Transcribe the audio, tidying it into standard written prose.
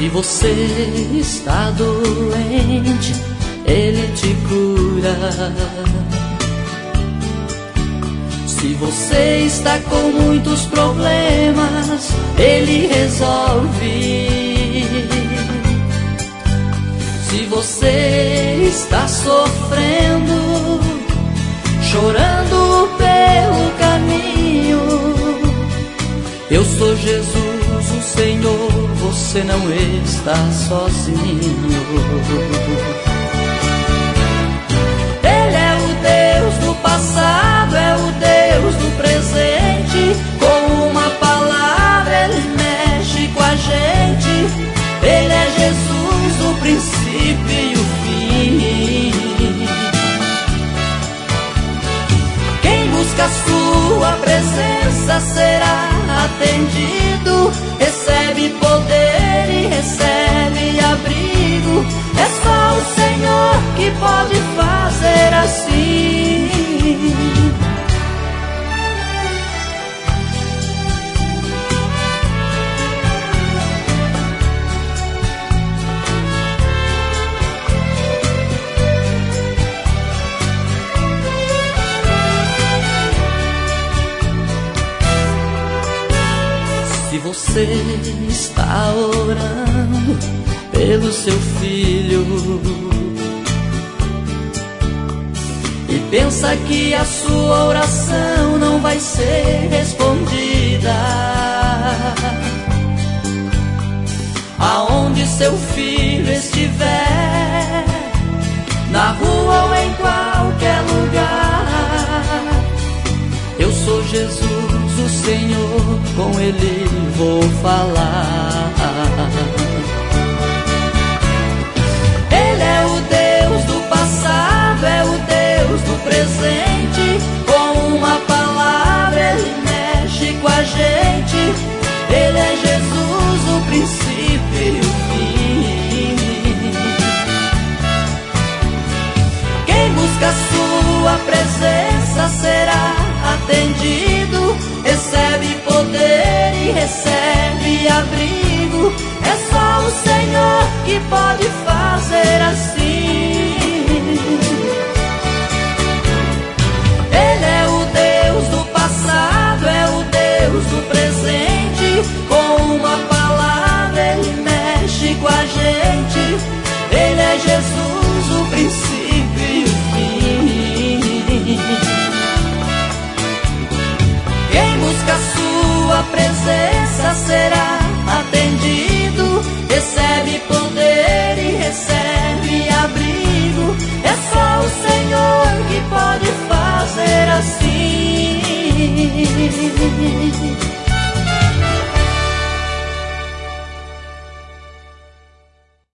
você está doente, Ele te cura. Se você está com muitos problemas, Ele resolve. Se você está sofrendo, chorando pelo caminho, eu sou Jesus, o Senhor, você não está sozinho. Ele é o Deus do passado, é o Deus do presente. Com uma palavra Ele mexe com a gente. Ele é Jesus, o princípio e o fim. Quem busca a sua presença será atendido. Recebe poder e recebe abrigo. É só o Senhor que pode fazer assim. Se você está orando pelo seu filho e pensa que a sua oração não vai ser respondida, aonde seu filho estiver, na rua ou em qualquer lugar, eu sou Jesus, o Senhor, com Ele vou falar. Ele é o Deus do passado, é o Deus do presente. Com uma palavra Ele mexe com a gente. Ele é Jesus, o princípio e o fim. Quem busca a sua presença será atendido. Recebe poder e recebe abrigo. É só o Senhor que pode fazer assim. Ele é o Deus do passado, é o Deus do presente. Com uma palavra Ele mexe com a gente. Ele é Jesus,